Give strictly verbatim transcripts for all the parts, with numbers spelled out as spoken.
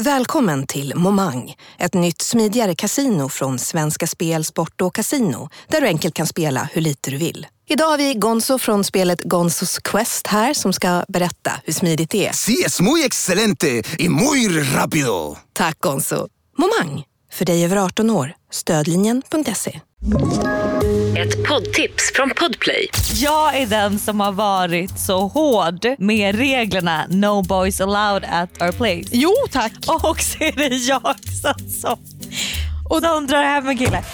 Välkommen till Momang, ett nytt smidigare kasino från Svenska Spel, Sport och Casino, där du enkelt kan spela hur lite du vill. Idag har vi Gonzo från spelet Gonzos Quest här som ska berätta hur smidigt det är. Sí, es muy excelente y muy rápido. Tack Gonzo. Momang, för dig över arton år. Stödlinjen punkt se. Ett poddtips från Podplay. Jag är den som har varit så hård med reglerna No boys allowed at our place. Jo, tack. Och så är det jag som, och de drar hem en kille.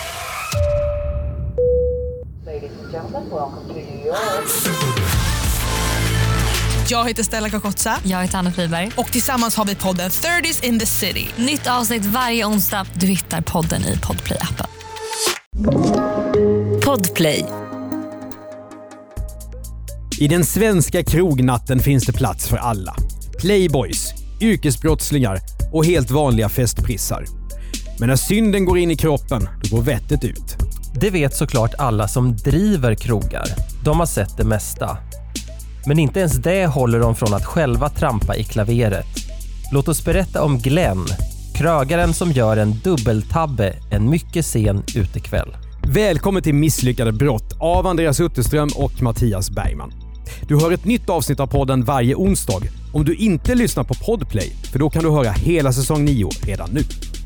Jag heter Stella Kakotsa. Jag heter Anna Friberg. Och tillsammans har vi podden thirties in the city. Nytt avsnitt varje onsdag. Du hittar podden i Podplay-appen. Podplay. I den svenska krognatten finns det plats för alla. Playboys, yrkesbrottslingar och helt vanliga festprissar. Men när synden går in i kroppen, då går vettet ut. Det vet såklart alla som driver krogar. De har sett det mesta. Men inte ens det håller de från att själva trampa i klaveret. Låt oss berätta om Glenn, krögaren som gör en dubbeltabbe en mycket sen utekväll. Välkommen till Misslyckade brott av Andreas Utterström och Mattias Bergman. Du hör ett nytt avsnitt av podden varje onsdag om du inte lyssnar på Podplay, för då kan du höra hela säsong nio redan nu.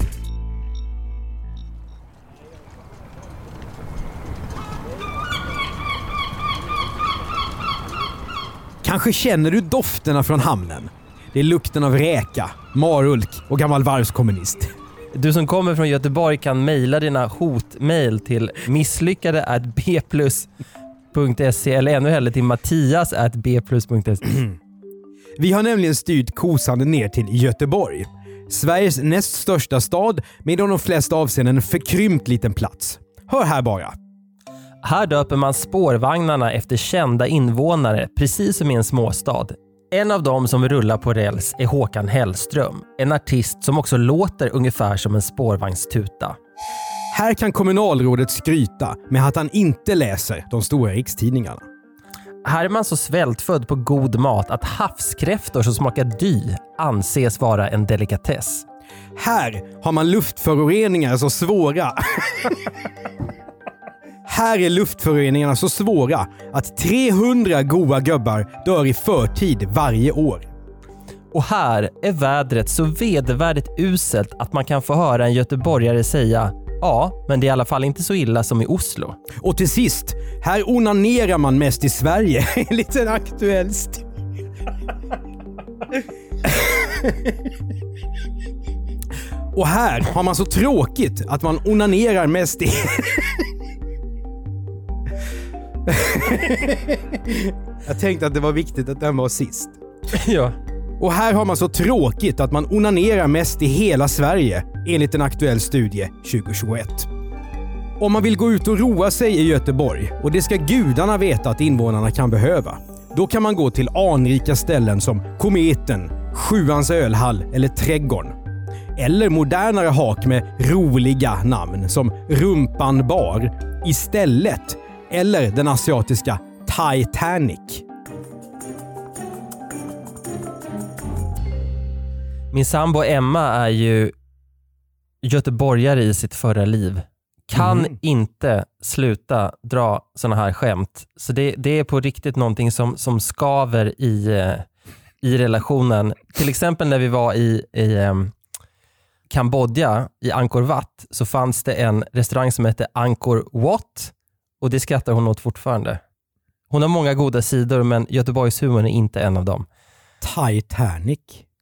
Kanske känner du dofterna från hamnen. Det är lukten av räka, marulk och gammal varvskommunist. Du som kommer från Göteborg kan mejla dina hotmail till misslyckade at b plus punkt se eller ännu hellre till mattias at b plus punkt se. Vi har nämligen styrt kosande ner till Göteborg. Sveriges näst största stad med de flesta avseenden en förkrympt liten plats. Hör här bara. Här döper man spårvagnarna efter kända invånare, precis som i en småstad. En av dem som rullar på räls är Håkan Hellström, en artist som också låter ungefär som en spårvagnstuta. Här kan kommunalrådet skryta med att han inte läser de stora rikstidningarna. Här är man så svältfödd på god mat att havskräftor som smakar dy anses vara en delikatess. Här har man luftföroreningar så svåra... Här är luftföroreningarna så svåra att trehundra goa gubbar dör i förtid varje år. Och här är vädret så vedervärdigt uselt att man kan få höra en göteborgare säga ja, men det är i alla fall inte så illa som i Oslo. Och till sist, här onanerar man mest i Sverige. En liten aktuell st- Och här har man så tråkigt att man onanerar mest i... Jag tänkte att det var viktigt att den var sist. Ja. Och här har man så tråkigt att man onanerar mest i hela Sverige, enligt en aktuell studie tjugohundratjugoett. Om man vill gå ut och roa sig i Göteborg, och det ska gudarna veta att invånarna kan behöva, då kan man gå till anrika ställen som Kometen, Sjuans ölhall eller Trädgården. Eller modernare hak med roliga namn som Rumpan bar, Istället eller den asiatiska Titanic. Min sambo Emma är ju göteborgare i sitt förra liv. Kan mm. inte sluta dra såna här skämt. Så det, det är på riktigt någonting som, som skaver i, i relationen. Till exempel när vi var i, i um, Kambodja, i Angkor Wat, så fanns det en restaurang som hette Angkor Wat. Och det skrattar hon åt fortfarande. Hon har många goda sidor, men Göteborgs humor är inte en av dem. Titanic.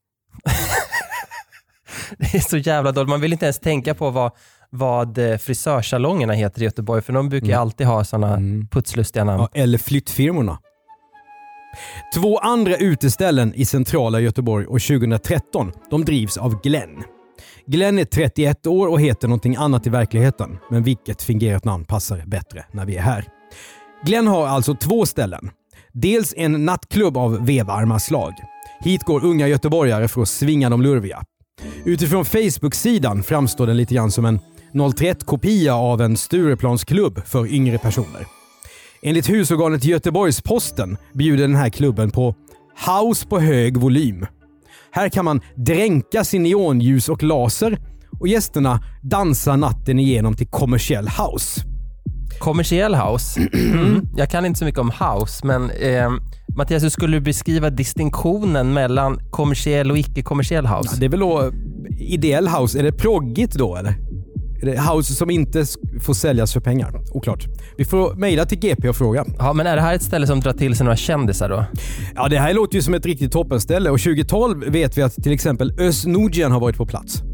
Det är så jävla dåligt. Man vill inte ens tänka på vad, vad frisörsalongerna heter i Göteborg. För de brukar mm. alltid ha sådana mm. putslustiga namn. Ja, eller flyttfirmorna. Två andra uteställen i centrala Göteborg år tjugohundratretton, de drivs av Glenn. Glenn är trettioett år och heter någonting annat i verkligheten. Men vilket fingerat namn passar bättre när vi är här. Glenn har alltså två ställen. Dels en nattklubb av vevarma slag. Hit går unga göteborgare för att svinga de lurviga. Utifrån Facebook-sidan framstår den lite grann som en noll tre ett-kopia av en Stureplansklubb för yngre personer. Enligt husorganet Göteborgs-Posten bjuder den här klubben på house på hög volym. Här kan man dränkas i neonljus och laser och gästerna dansar natten igenom till kommersiell house. Kommersiell house? Mm. Jag kan inte så mycket om house, men eh, Mattias, hur skulle du beskriva distinktionen mellan kommersiell och icke-kommersiell house? Ja, det är väl då ideell house. Är det proggigt då eller? Är det house som inte får säljas för pengar? Oklart. Vi får mejla till G P och fråga. Ja, men är det här ett ställe som drar till sig några kändisar då? Ja, det här låter ju som ett riktigt toppenställe och tjugo tolv vet vi att till exempel Özz Nujen har varit på plats.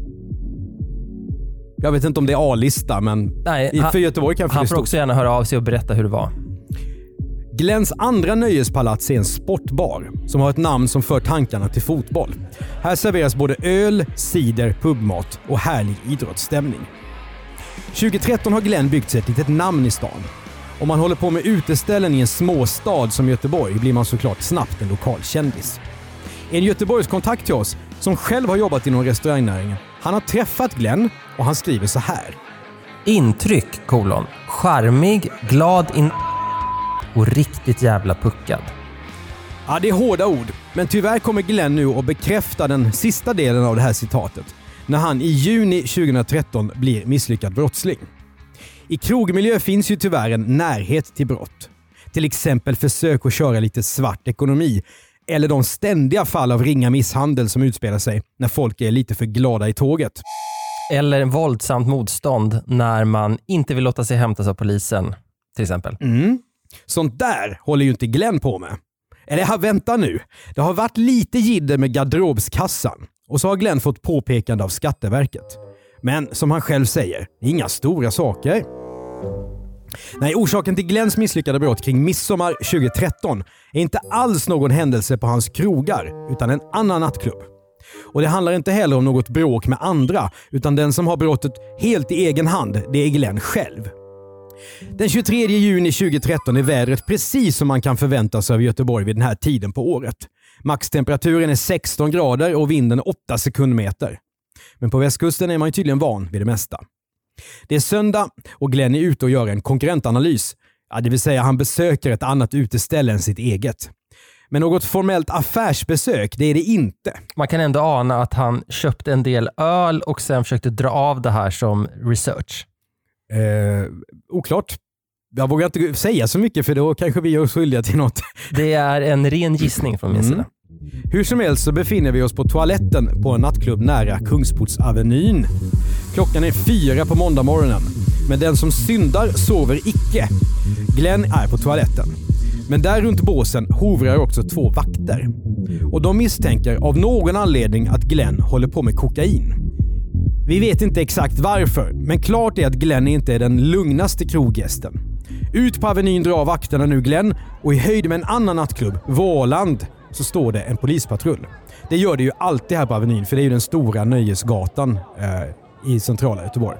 Jag vet inte om det är A-lista, men Nej, i, han, för Göteborg kan han får stort. också gärna höra av sig och berätta hur det var. Glens andra nöjespalats är en sportbar som har ett namn som för tankarna till fotboll. Här serveras både öl, cider, pubmat och härlig idrottsstämning. tjugo tretton har Glenn byggt sig ett litet namn i stan. Om man håller på med uteställen i en småstad som Göteborg blir man såklart snabbt en lokal kändis. En Göteborgs kontakt till oss som själv har jobbat inom restaurangnäringen, han har träffat Glenn och han skriver så här. Intryck, kolon. Charmig, glad in... och riktigt jävla puckad. Ja, det är hårda ord. Men tyvärr kommer Glenn nu att bekräfta den sista delen av det här citatet när han i juni tjugo tretton blir misslyckad brottsling. I krogmiljö finns ju tyvärr en närhet till brott. Till exempel försök att köra lite svart ekonomi eller de ständiga fall av ringa misshandel som utspelar sig när folk är lite för glada i tåget. Eller en våldsamt motstånd när man inte vill låta sig hämtas av polisen, till exempel. Mm. Sånt där håller ju inte Glenn på med. Eller här, vänta nu. Det har varit lite jidder med garderobskassan. Och så har Glenn fått påpekande av Skatteverket. Men som han själv säger, inga stora saker. Nej, orsaken till Glens misslyckade brott kring midsommar tjugo tretton är inte alls någon händelse på hans krogar, utan en annan nattklubb. Och det handlar inte heller om något bråk med andra, utan den som har brottet helt i egen hand, det är Glenn själv. Den tjugotredje juni tjugo tretton är vädret precis som man kan förvänta sig av Göteborg vid den här tiden på året. Maxtemperaturen är sexton grader och vinden åtta sekundmeter. Men på västkusten är man ju tydligen van vid det mesta. Det är söndag och Glenn är ute och gör en konkurrentanalys. Ja, det vill säga han besöker ett annat uteställe än sitt eget. Men något formellt affärsbesök, det är det inte. Man kan ändå ana att han köpte en del öl och sen försökte dra av det här som research. Eh, oklart. Jag vågar inte säga så mycket för då kanske vi gör oss skyldiga till något. Det är en ren gissning från min mm. sida. Hur som helst så befinner vi oss på toaletten på en nattklubb nära Kungsportsavenyn. Klockan är fyra på måndag morgonen. Men den som syndar sover icke. Glenn är på toaletten. Men där runt båsen hovrar också två vakter. Och de misstänker av någon anledning att Glenn håller på med kokain. Vi vet inte exakt varför, men klart är att Glenn inte är den lugnaste kroggästen. Ut på Avenyn drar vakterna nu Glenn och i höjd med en annan nattklubb, Våland, så står det en polispatrull. Det gör det ju alltid här på Avenyn, för det är ju den stora nöjesgatan eh, i centrala Göteborg.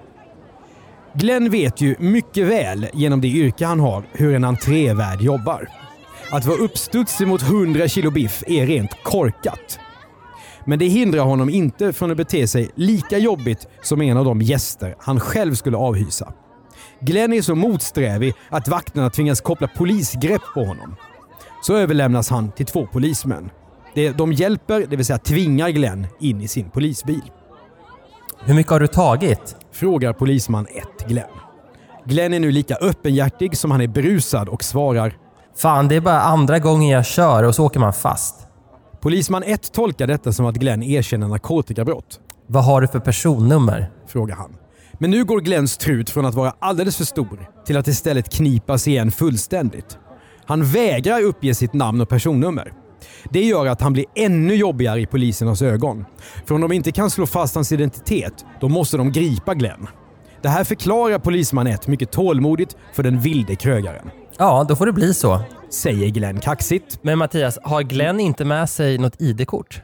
Glenn vet ju mycket väl genom det yrke han har hur en entrévärd jobbar. Att vara uppstudsig mot hundra kilo biff är rent korkat. Men det hindrar honom inte från att bete sig lika jobbigt som en av de gäster han själv skulle avhysa. Glenn är så motsträvig att vakterna tvingas koppla polisgrepp på honom. Så överlämnas han till två polismän. De hjälper, det vill säga tvingar Glenn in i sin polisbil. Hur mycket har du tagit? Frågar polisman ett Glenn. Glenn är nu lika öppenhjärtig som han är brusad och svarar: Fan, det är bara andra gången jag kör och så åker man fast. Polisman ett tolkar detta som att Glenn erkänner narkotikabrott. Vad har du för personnummer? Frågar han. Men nu går Glenns trut från att vara alldeles för stor till att istället knipas igen fullständigt. Han vägrar uppge sitt namn och personnummer. Det gör att han blir ännu jobbigare i polisernas ögon. För om de inte kan slå fast hans identitet, då måste de gripa Glenn. Det här förklarar polisman ett mycket tålmodigt för den vilde krögaren. Ja, då får det bli så. Säger Glenn kaxigt. Men Mattias, har Glenn inte med sig något I D-kort?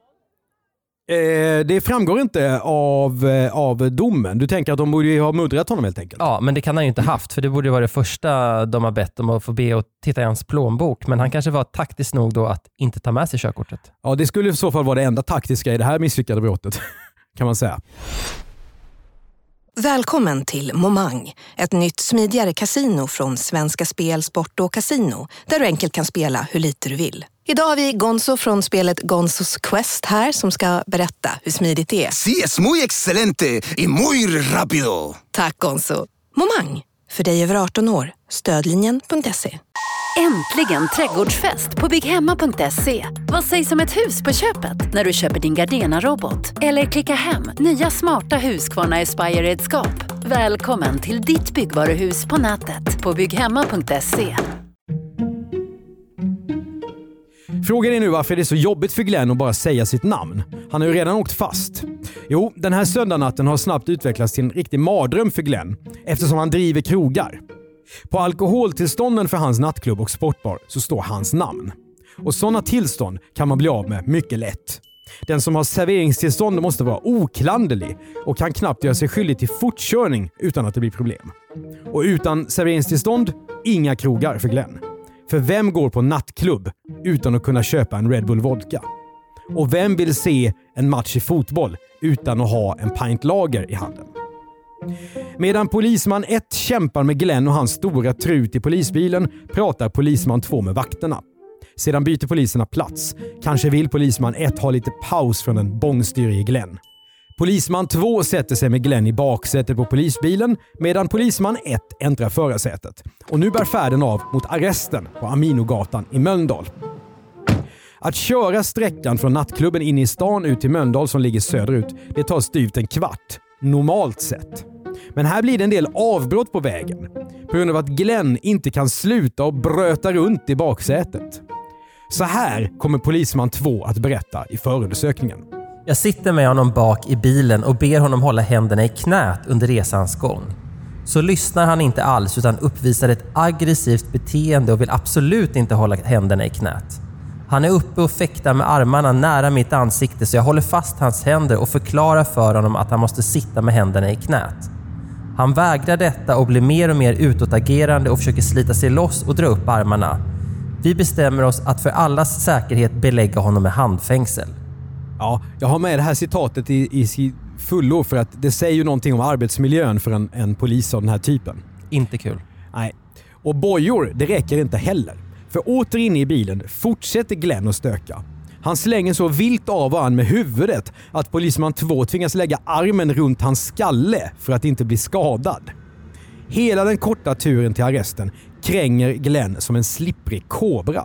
Eh, det framgår inte av, av domen. Du tänker att de borde ha muddrat honom helt enkelt? Ja, men det kan han ju inte haft. För det borde vara det första de har bett om att få be och titta i hans plånbok. Men han kanske var taktisk nog då att inte ta med sig körkortet. Ja, det skulle i så fall vara det enda taktiska i det här misslyckade brottet, kan man säga. Välkommen till Momang, ett nytt smidigare kasino från Svenska Spel, Sport och Casino, där du enkelt kan spela hur lite du vill. Idag har vi Gonzo från spelet Gonzos Quest här som ska berätta hur smidigt det är. Sí, es muy excelente y muy rápido. Tack Gonzo. Momang, för dig över arton år. Stödlinjen punkt se. Äntligen trädgårdsfest på bygghemma punkt se. Vad sägs om ett hus på köpet när du köper din Gardena-robot? Eller klicka hem nya smarta Husqvarna Aspire-redskap. Välkommen till ditt byggvaruhus på nätet på bygghemma punkt se. Frågan är nu varför det är så jobbigt för Glenn att bara säga sitt namn. Han har ju redan åkt fast. Jo, den här söndagsnatten har snabbt utvecklats till en riktig mardröm för Glenn eftersom han driver krogar. På alkoholtillstånden för hans nattklubb och sportbar så står hans namn. Och sådana tillstånd kan man bli av med mycket lätt. Den som har serveringstillstånd måste vara oklanderlig och kan knappt göra sig skyldig till fortkörning utan att det blir problem. Och utan serveringstillstånd, inga krogar för Glenn. För vem går på nattklubb utan att kunna köpa en Red Bull vodka? Och vem vill se en match i fotboll utan att ha en pint lager i handen? Medan polisman ett kämpar med Glenn och hans stora trut i polisbilen pratar polisman två med vakterna. Sedan byter poliserna plats. Kanske vill polisman ett ha lite paus från den bångstyrige Glenn. Polisman två sätter sig med Glenn i baksätet på polisbilen medan polisman ett äntrar förarsätet. Och nu bär färden av mot arresten på Aminogatan i Mölndal. Att köra sträckan från nattklubben in i stan ut till Mölndal som ligger söderut, det tar styvt en kvart. Normalt sett. Men här blir det en del avbrott på vägen. På grund av att Glenn inte kan sluta och bröta runt i baksätet. Så här kommer polisman två att berätta i förundersökningen. Jag sitter med honom bak i bilen och ber honom hålla händerna i knät under resans gång. Så lyssnar han inte alls utan uppvisar ett aggressivt beteende och vill absolut inte hålla händerna i knät. Han är uppe och fäktar med armarna nära mitt ansikte så jag håller fast hans händer och förklarar för honom att han måste sitta med händerna i knät. Han vägrar detta och blir mer och mer utåtagerande och försöker slita sig loss och dra upp armarna. Vi bestämmer oss att för allas säkerhet belägga honom med handfängsel. Ja, jag har med det här citatet i, i fullo för att det säger ju någonting om arbetsmiljön för en, en polis av den här typen. Inte kul. Nej. Och bojor, det räcker inte heller. För åter inne i bilen fortsätter Glenn att stöka. Han slänger så vilt av han med huvudet att polisman två tvingas lägga armen runt hans skalle för att inte bli skadad. Hela den korta turen till arresten kränger Glenn som en slipprig kobra.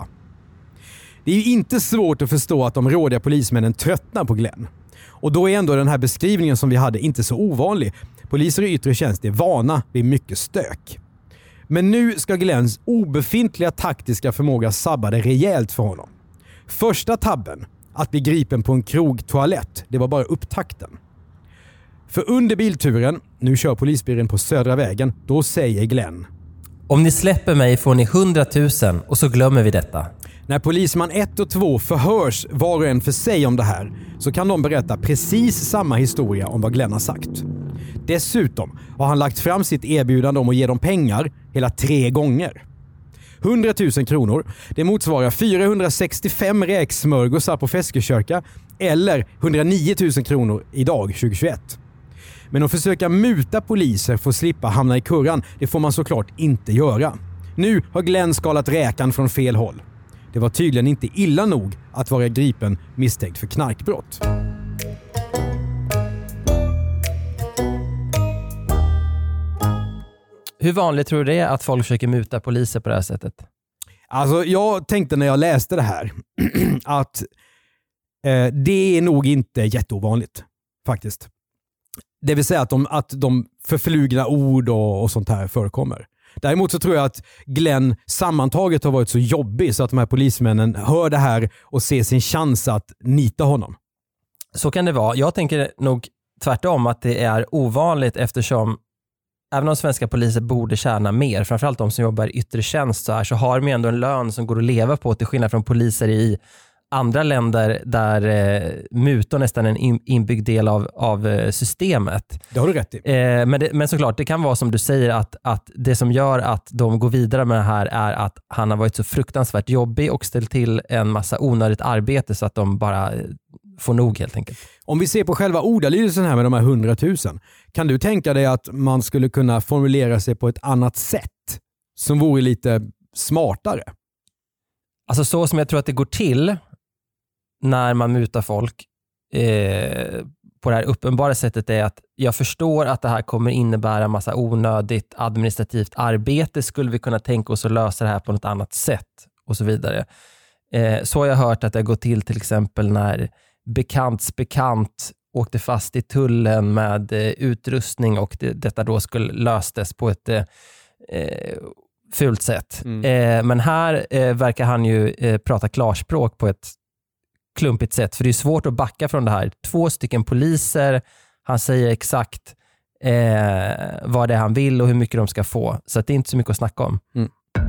Det är ju inte svårt att förstå att de rådiga polismännen tröttnar på Glenn. Och då är ändå den här beskrivningen som vi hade inte så ovanlig. Poliser i yttre tjänst är vana vid mycket stök. Men nu ska Glenns obefintliga taktiska förmåga sabba det rejält för honom. Första tabben, att bli gripen på en krogtoalett, det var bara upptakten. För under bilturen, nu kör polisbilen på Södra vägen, då säger Glenn: om ni släpper mig får ni hundratusen och så glömmer vi detta. När polisman ett och två förhörs var och en för sig om det här så kan de berätta precis samma historia om vad Glenn har sagt. Dessutom har han lagt fram sitt erbjudande om att ge dem pengar hela tre gånger. hundratusen kronor, det motsvarar fyrahundrasextiofem räksmörgåsar på Feskekörka eller hundranio tusen kronor idag tjugohundratjugoett. Men att försöka muta poliser för att slippa hamna i kurran, det får man såklart inte göra. Nu har Glenn skalat räkan från fel håll. Det var tydligen inte illa nog att vara gripen misstänkt för knarkbrott. Hur vanligt tror du det är att folk försöker muta poliser på det här sättet? Alltså jag tänkte när jag läste det här att eh, det är nog inte jätteovanligt faktiskt. Det vill säga att de, att de förflugna ord och, och sånt här förekommer. Däremot så tror jag att Glenn sammantaget har varit så jobbig så att de här polismännen hör det här och ser sin chans att nita honom. Så kan det vara. Jag tänker nog tvärtom att det är ovanligt eftersom även om svenska poliser borde tjäna mer, framförallt de som jobbar i yttre tjänst så här, så har de ändå en lön som går att leva på till skillnad från poliser i andra länder där eh, mutor nästan är en in, inbyggd del av, av eh, systemet. Det har du rätt i. Eh, men, det, men såklart, det kan vara som du säger att, att det som gör att de går vidare med det här är att han har varit så fruktansvärt jobbig och ställt till en massa onödigt arbete så att de bara får nog helt enkelt. Om vi ser på själva ordalydelsen här med de här hundratusen, kan du tänka dig att man skulle kunna formulera sig på ett annat sätt som vore lite smartare? Alltså så som jag tror att det går till när man mutar folk eh, på det här uppenbara sättet är att jag förstår att det här kommer innebära massa onödigt administrativt arbete. Skulle vi kunna tänka oss att lösa det här på något annat sätt och så vidare. Eh, så har jag hört att det går till till exempel när bekants bekant åkte fast i tullen med eh, utrustning och det, detta då skulle löstes på ett eh, fult sätt. Mm. Eh, men här eh, verkar han ju eh, prata klarspråk på ett klumpigt sätt, för det är svårt att backa från det här. Två stycken poliser, han säger exakt eh, vad det är han vill och hur mycket de ska få. Så att det är inte så mycket att snacka om. Mm.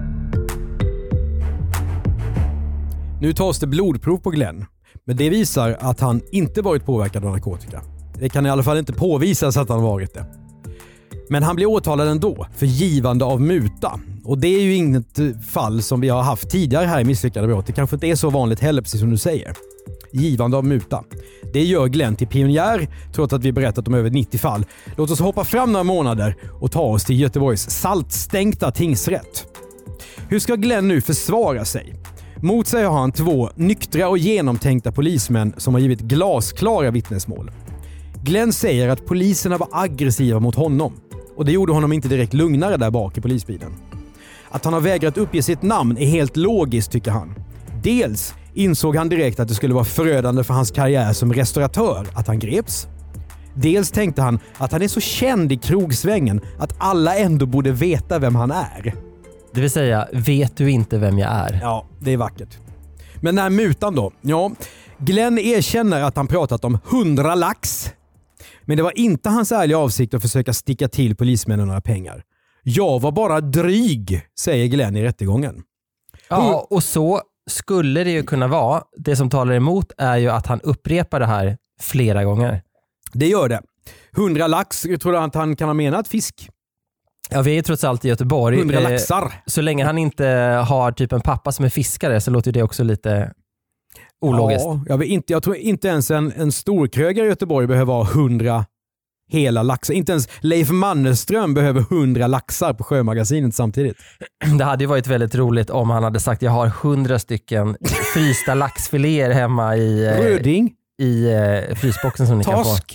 Nu tas det blodprov på Glenn, men det visar att han inte varit påverkad av narkotika. Det kan i alla fall inte påvisas att han varit det. Men han blir åtalad ändå för givande av muta. Och det är ju inget fall som vi har haft tidigare här i Misslyckade brott. Det kanske inte är så vanligt heller, precis som du säger. Givande av muta. Det gör Glenn till pionjär, trots att vi berättat om över nittio fall. Låt oss hoppa fram några månader och ta oss till Göteborgs saltstänkta tingsrätt. Hur ska Glenn nu försvara sig? Mot sig har han två nyktra och genomtänkta polismän som har givit glasklara vittnesmål. Glenn säger att poliserna var aggressiva mot honom. Och det gjorde honom inte direkt lugnare där bak i polisbilen. Att han har vägrat uppge sitt namn är helt logiskt, tycker han. Dels insåg han direkt att det skulle vara förödande för hans karriär som restauratör att han greps. Dels tänkte han att han är så känd i krogsvängen att alla ändå borde veta vem han är. Det vill säga, vet du inte vem jag är? Ja, det är vackert. Men när mutan då? Ja, Glenn erkänner att han pratat om hundra lax. Men det var inte hans ärliga avsikt att försöka sticka till polismännen några pengar. Jag var bara dryg, säger Glenn i rättegången. Ja, och så skulle det ju kunna vara. Det som talar emot är ju att han upprepar det här flera gånger. Det gör det. Hundra lax, jag tror att han kan ha menat fisk. Ja, vi är trots allt i Göteborg. Hundra laxar. Så länge han inte har typ en pappa som är fiskare så låter det också lite ologiskt. Ja, jag, vet inte, jag tror inte ens en, en storkrögare i Göteborg behöver ha hundra hela laxar. Inte ens Leif Mannerström behöver hundra laxar på Sjömagasinet samtidigt. Det hade ju varit väldigt roligt om han hade sagt jag har hundra stycken frysta laxfiléer hemma i, Röding. i uh, frysboxen som ni Torsk. kan få.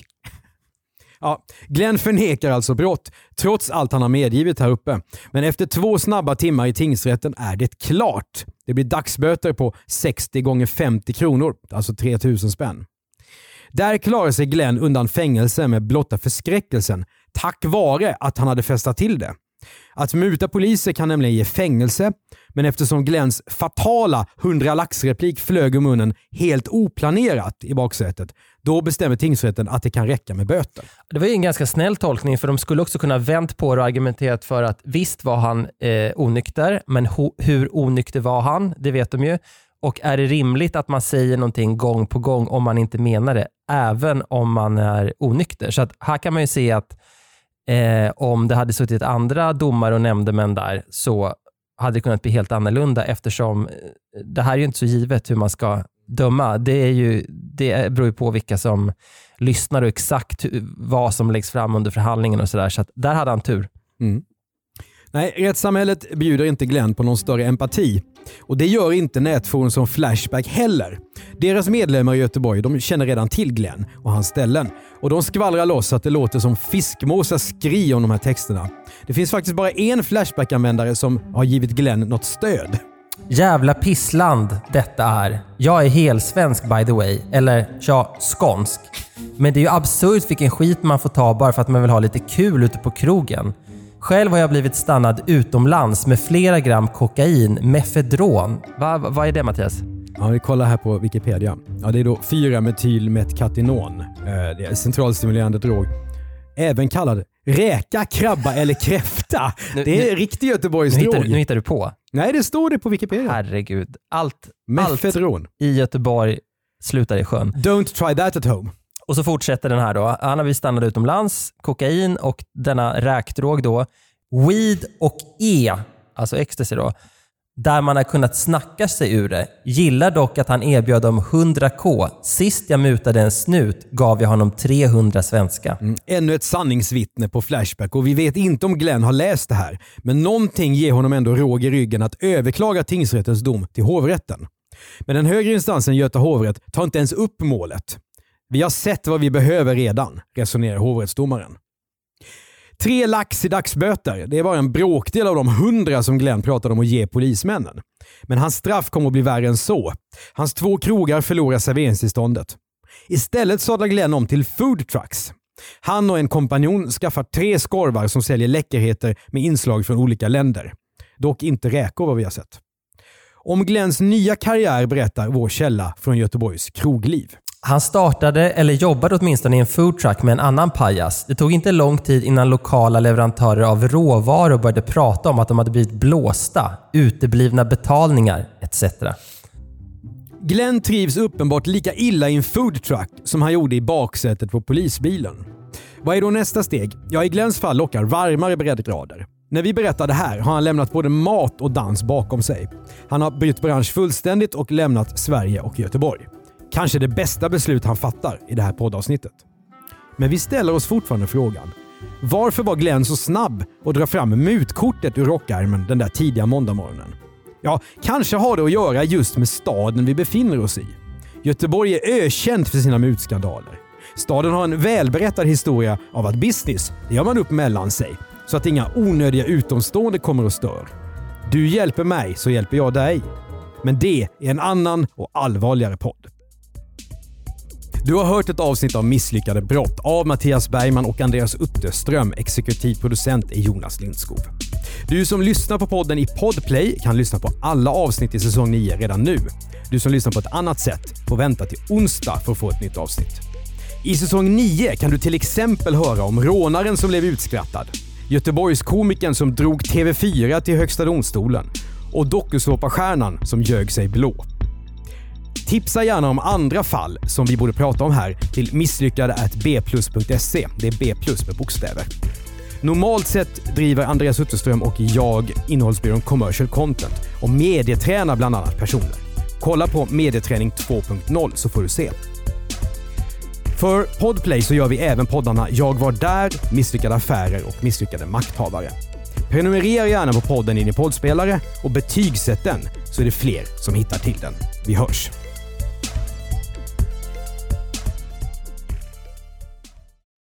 Ja, Glenn förnekar alltså brott trots allt han har medgivit här uppe. Men efter två snabba timmar i tingsrätten är det klart. Det blir dagsböter på sextio gånger femtio kronor, alltså tre tusen spänn. Där klarar sig Glenn undan fängelse med blotta förskräckelsen tack vare att han hade festat till det. Att muta poliser kan nämligen ge fängelse, men eftersom Glenns fatala hundra laxreplik flög i munnen helt oplanerat i baksätet, då bestämmer tingsrätten att det kan räcka med böter. Det var ju en ganska snäll tolkning, för de skulle också kunna vänt på det och argumenterat för att visst var han eh, onykter, men ho- hur onykter var han? Det vet de ju. Och är det rimligt att man säger någonting gång på gång om man inte menar det, även om man är onykter? Så att här kan man ju se att eh, om det hade suttit andra domare och nämndemän där så hade det kunnat bli helt annorlunda, eftersom det här är ju inte så givet hur man ska döma. Det, är ju, det beror ju på vilka som lyssnar och exakt vad som läggs fram under förhandlingen och sådär. Så att där hade han tur. Mm. Nej, rättssamhället bjuder inte Glenn på någon större empati. Och det gör inte nätforum som Flashback heller. Deras medlemmar i Göteborg, de känner redan till Glenn och hans ställen. Och de skvallrar loss att det låter som fiskmåsar skri om de här texterna. Det finns faktiskt bara en Flashback-användare som har givit Glenn något stöd. Jävla pissland detta är. Jag är helsvensk by the way. Eller, ja, skånsk. Men det är ju absurt vilken skit man får ta bara för att man vill ha lite kul ute på krogen. Själv har jag blivit stannad utomlands med flera gram kokain, mefedron. Vad va, va är det, Mattias? Ja, vi kollar här på Wikipedia. Ja, det är då fyra metylmetkatinon. Det är centralstimulerande drog. Även kallad räka, krabba eller kräfta. Det är nu, riktig Göteborgs nu drog. Hittar, nu hittar du på. Nej, det står det på Wikipedia. Herregud. Allt, mefedron. Allt i Göteborg slutar i sjön. Don't try that at home. Och så fortsätter den här då. Han har vi stannat utomlands, kokain och denna räkdrog då. Weed och E, alltså ecstasy då. där man har kunnat snacka sig ur det. Gillar dock att han erbjöd dem hundra k. Sist jag mutade en snut gav jag honom trehundra svenska. Mm, ännu ett sanningsvittne på Flashback, och vi vet inte om Glenn har läst det här. Men någonting ger honom ändå råg i ryggen att överklaga tingsrättens dom till hovrätten. Men den högre instansen, Göta hovrätt, tar inte ens upp målet. Vi har sett vad vi behöver redan, resonerar hovrättsdomaren. Tre lax i dagsböter, det är bara en bråkdel av de hundra som Glenn pratade om att ge polismännen. Men hans straff kommer att bli värre än så. Hans två krogar förlorar serveringstillståndet. Istället sadlar Glenn om till food trucks. Han och en kompanjon skaffar tre skorvar som säljer läckerheter med inslag från olika länder. Dock inte räkor vad vi har sett. Om Glenns nya karriär berättar vår källa från Göteborgs krogliv. Han startade, eller jobbade åtminstone i en foodtruck med en annan pajas. Det tog inte lång tid innan lokala leverantörer av råvaror började prata om att de hade blivit blåsta, uteblivna betalningar et cetera. Glenn trivs uppenbart lika illa i en foodtruck som han gjorde i baksätet på polisbilen. Vad är då nästa steg? Ja, i Glenns fall lockar varmare breddgrader. När vi berättar det här har han lämnat både mat och dans bakom sig. Han har bytt bransch fullständigt och lämnat Sverige och Göteborg. Kanske det bästa beslut han fattar i det här poddavsnittet. Men vi ställer oss fortfarande frågan. Varför var Glenn så snabb att dra fram mutkortet ur rockärmen den där tidiga måndagmorgonen? Ja, kanske har det att göra just med staden vi befinner oss i. Göteborg är ökänt för sina mutskandaler. Staden har en välberättad historia av att business, det gör man upp mellan sig. Så att inga onödiga utomstående kommer och stör. Du hjälper mig så hjälper jag dig. Men det är en annan och allvarligare podd. Du har hört ett avsnitt av Misslyckade brott av Mattias Bergman och Andreas Utterström. Exekutiv producent är Jonas Lindskov. Du som lyssnar på podden i Podplay kan lyssna på alla avsnitt i säsong nio redan nu. Du som lyssnar på ett annat sätt får vänta till onsdag för att få ett nytt avsnitt. I säsong nio kan du till exempel höra om rånaren som blev utskrattad, Göteborgs komikern som drog T V fyra till högsta domstolen och dokusåpastjärnan som ljög sig blå. Tipsa gärna om andra fall som vi borde prata om här till misslyckade at b plus punkt se. Det är B plus med bokstäver. Normalt sett driver Andreas Utterström och jag innehållsbyrån Commercial Content och medietränar bland annat personer. Kolla på medieträning två punkt noll så får du se. För Podplay så gör vi även poddarna Jag var där, Misslyckade affärer och Misslyckade makthavare. Prenumerera gärna på podden i din poddspelare och betygsätt den så är det fler som hittar till den. Vi hörs!